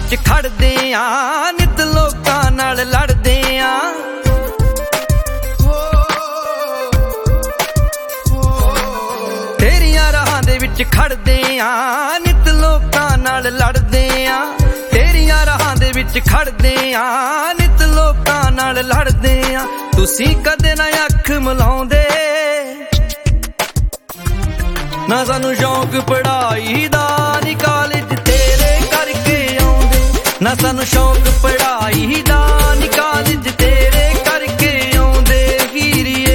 ਵਿੱਚ ਖੜਦੇ ਆ ਨਿਤ ਲੋਕਾਂ ਨਾਲ ਲੜਦੇ ਆ ਤੇਰੀਆਂ ਰਾਹਾਂ ਦੇ ਵਿੱਚ ਖੜਦੇ ਆ ਨਿਤ ਲੋਕਾਂ ਨਾਲ ਲੜਦੇ ਆ ਤੇਰੀਆਂ ਰਾਹਾਂ ਦੇ ਵਿੱਚ ਖੜਦੇ ਆ ਨਿਤ ਲੋਕਾਂ ਨਾਲ ਲੜਦੇ ਆ ਤੁਸੀਂ ਕਦੇ ਨਾ ਅੱਖ ਮਿਲਾਉਂਦੇ ਨਾ ਸਾਨੂੰ ਸ਼ੌਂਕ ਪੜ੍ਹਾਈ ਦਾ ਨੀ ਕਾਲਜ ਤੇਰੇ ਕਰਕੇ ਆਉਂਦੇ ਨਾ ਸਾਨੂੰ ਸ਼ੌਂਕ ਪੜ੍ਹਾਈ ਦਾ ਨੀ ਕਾਲਜ ਤੇਰੇ ਕਰਕੇ ਆਉਂਦੇ ਹੀਰੀਏ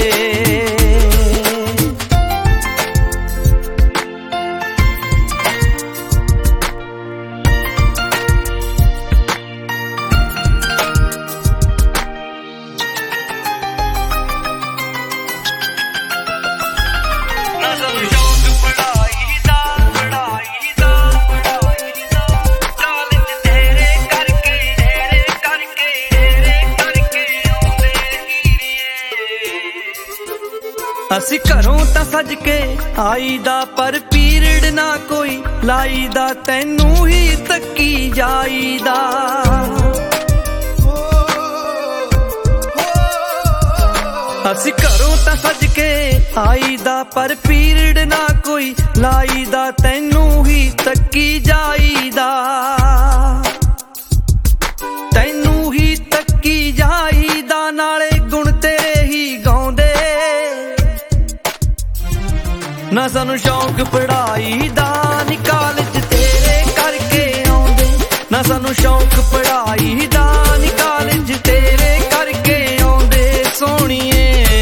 ਅਸੀਂ ਘਰੋਂ ਤਾਂ ਸੱਜ ਕੇ ਆਈਦਾ ਪਰ ਪੀਰੀਅਡ ਨਾ ਕੋਈ ਲਾਈਦਾ ਤੈਨੂੰ ਹੀ ਤੱਕੀ ਜਾਈਦਾ ਅਸੀਂ ਘਰੋਂ ਤਾਂ ਸੱਜ ਕੇ ਆਈਦਾ ਪਰ ਪੀਰੀਅਡ ਨਾ ਕੋਈ ਲਾਈਦਾ ਤੈਨੂੰ ਹੀ ਤੱਕੀ ਜਾਈਦਾ ਤੈਨੂੰ ਹੀ ਤੱਕੀ ਜਾਈਦਾ ਨਾਲੇ ਗੁਣ ਤੇਰੇ ਹੀ ਗਾਉਂਦੇ ਨਾ ਸਾਨੂੰ ਸ਼ੌਂਕ ਪੜ੍ਹਾਈ ਦਾ ਨੀ ਕਾਲਜ ਤੇਰੇ ਕਰਕੇ ਆਉਂਦੇ ਨਾ ਸਾਨੂੰ ਸ਼ੌਂਕ ਪੜ੍ਹਾਈ ਦਾ ਨੀ ਕਾਲਜ ਤੇਰੇ ਕਰਕੇ ਆਉਂਦੇ ਸੋਹਣੀਏ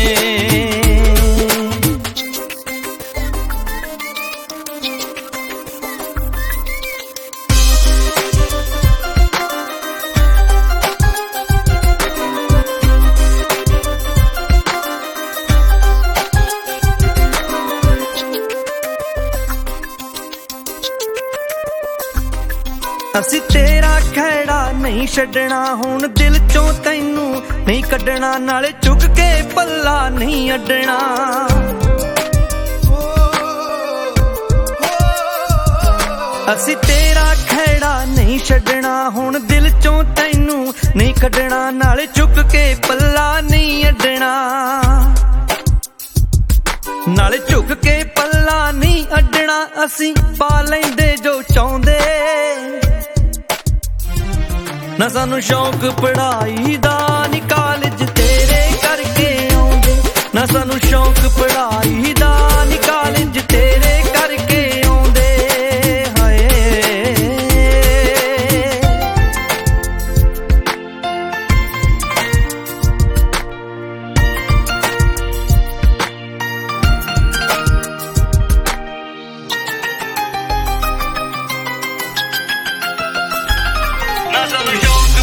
ਅਸੀਂ ਤੇਰਾ ਖਹਿੜਾ ਨਹੀਂ ਛੱਡਣਾ ਹੁਣ ਦਿਲ ਚੋਂ ਤੈਨੂੰ ਨਹੀਂ ਕੱਢਣਾ ਨਾਲੇ ਚੁੱਕ ਕੇ ਪੱਲਾ ਨਹੀਂ ਅੱਡਣਾ ਅਸੀਂ ਤੇਰਾ ਖਹਿੜਾ ਨਹੀਂ ਛੱਡਣਾ ਹੁਣ ਦਿਲ ਚੋਂ ਤੈਨੂੰ ਨਹੀਂ ਕੱਢਣਾ ਨਾਲੇ ਚੁੱਕ ਕੇ ਪੱਲਾ ਨਹੀਂ ਅੱਡਣਾ ਨਾਲੇ ਝੁਕ ਕੇ ਪੱਲਾ ਨਹੀਂ ਅੱਡਣਾ ਅਸੀਂ ਪਾ ਲੈਂਦੇ ਜੋ ਚਾਹੁੰਦੇ ਨਾ ਸਾਨੂੰ ਸ਼ੌਂਕ ਪੜ੍ਹਾਈ ਦਾ ਨੀ ਕਾਲਜ ਤੇਰੇ ਕਰਕੇ ਆਉਂਦੇ ਨਾ ਸਾਨੂੰ ਸ਼ੌਂਕ ਪੜ੍ਹਾਈ ਦਾ ਨੀ ਕਾਲਜ ਤੇਰੇ ਕਰਕੇ ਆਉਂਦੇ ਹਾਏ ਨਾ ਸਾਨੂੰ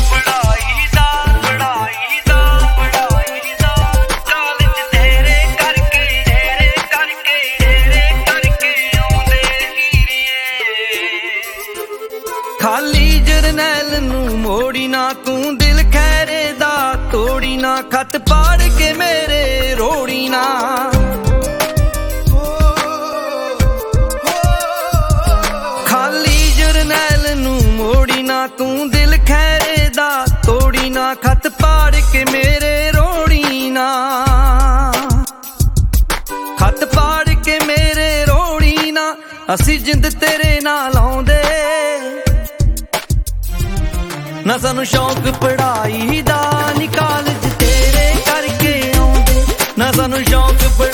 ਖਾਲੀ ਜਰਨੈਲ ਨੂੰ ਮੋੜੀ ਨਾ ਤੂੰ ਦਿਲ ਖੈਰੇ ਦਾ ਤੋੜੀ ਨਾ ਖੱਤ ਪਾੜ ਕੇ ਮੇਰੇ ਰੋੜੀ ਨਾ ਖਾਲੀ ਜਰਨੈਲ ਨੂੰ ਮੋੜੀ ਨਾ ਤੂੰ ਦਿਲ ਖੈਰੇ ਦਾ ਤੋੜੀ ਨਾ ਖੱਤ ਪਾੜ ਕੇ ਮੇਰੇ ਰੋੜੀ ਨਾ ਖੱਤ ਪਾੜ ਕੇ ਮੇਰੇ ਰੋੜੀ ਨਾ ਅਸੀਂ ਜਿੰਦ ਤੇਰੇ ਨਾਲ ਆਉਂਦੇ ਨਾ ਸਾਨੂੰ ਸ਼ੌਂਕ ਪੜ੍ਹਾਈ ਦਾ ਨੀ ਕਾਲਜ ਤੇਰੇ ਕਰਕੇ ਆਉਂਦੇ ਨਾ ਸਾਨੂੰ ਸ਼ੌਂਕ